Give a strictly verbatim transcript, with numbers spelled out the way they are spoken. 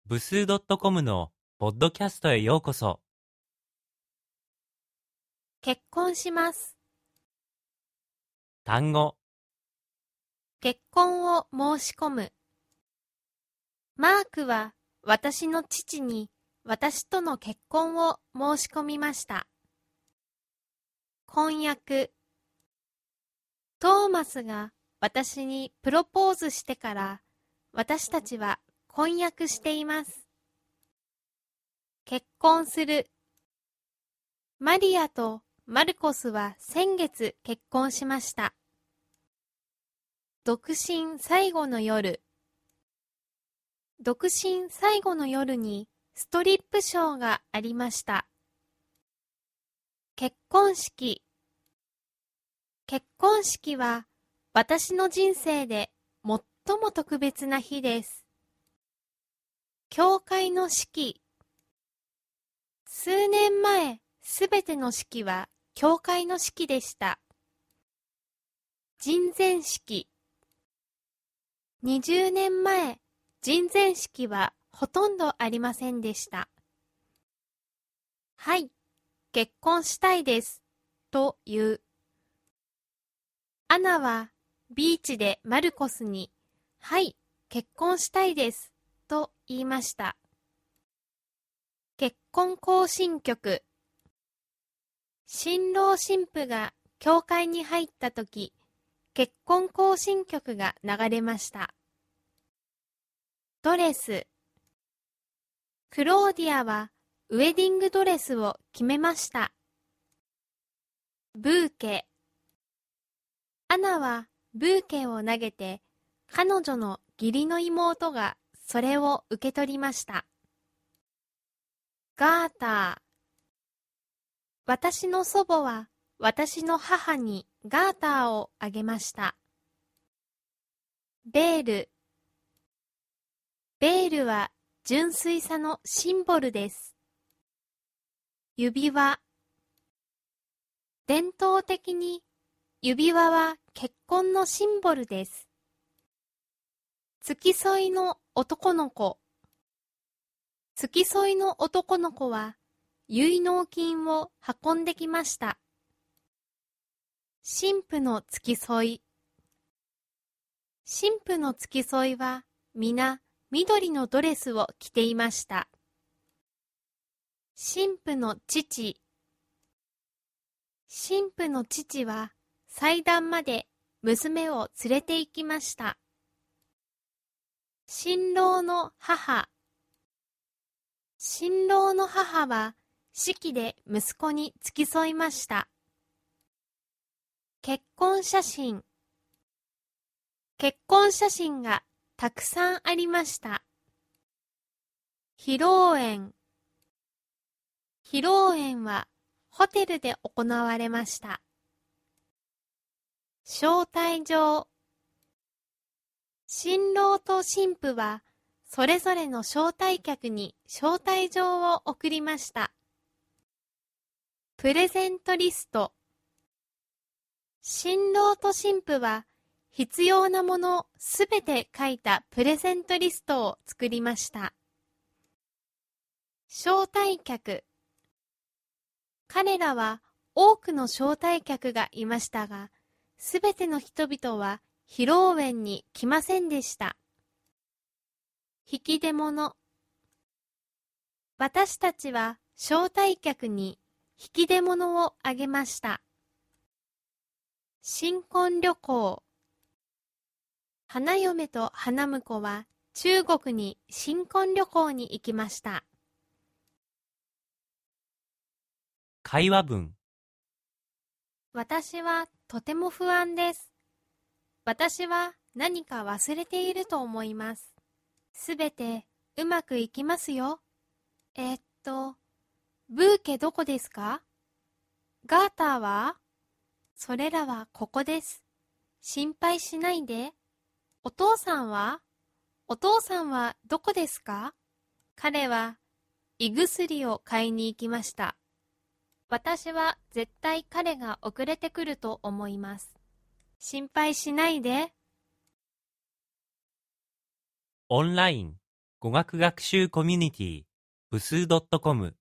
部数 .com のポッドキャストへようこそ。 結婚します。 単語、 結婚を申し込む。マークは私の父に私との結婚を申し込みました。婚約。トーマスが私にプロポーズしてから私たちは婚約しています。結婚する。マリアとマルコスは先月結婚しました。独身最後の夜。独身最後の夜にストリップショーがありました。結婚式。結婚式は私の人生で最も特別な日です。教会の式。数年前、すべての式は教会の式でした。人前式。にじゅうねんまえ、人前式はほとんどありませんでした。はい、結婚したいです、と言う。アナはビーチでマルコスに、はい、結婚したいです、と言いました。結婚行進曲。新郎新婦が教会に入ったとき、結婚行進曲が流れました。ドレス。クローディアはウェディングドレスを決めました。ブーケ。アナはブーケを投げて、彼女の義理の妹がそれを受け取りました。ガーター。私の祖母は私の母にガーターをあげました。ベール。ベールは純粋さのシンボルです。指輪。伝統的に指輪は結婚のシンボルです。付き添いの男の子。付き添いの男の子は結納金を運んできました。新婦の付き添い。新婦の付き添いは皆緑のドレスを着ていました。新婦の父。新婦の父は祭壇まで娘を連れて行きました。新郎の母。新郎の母は式で息子に付き添いました。結婚写真。結婚写真がたくさんありました。披露宴。披露宴はホテルで行われました。招待状。新郎と新婦はそれぞれの招待客に招待状を送りました。プレゼントリスト。新郎と新婦は必要なものすべて書いたプレゼントリストを作りました。招待客。彼らは多くの招待客がいましたが、すべての人々は披露宴に来ませんでした。引き出物。私たちは招待客に引き出物をあげました。新婚旅行。花嫁と花婿は中国に新婚旅行に行きました。 会話文。 私はとても不安です。私は何か忘れていると思います。すべてうまくいきますよ。えっと、ブーケどこですか？ガーターは？それらはここです。心配しないで。お父さんは？お父さんはどこですか？彼は胃薬を買いに行きました。私は絶対彼が遅れてくると思います。心配しないで。 オンライン。 語学学習コミュニティ、ブスー .com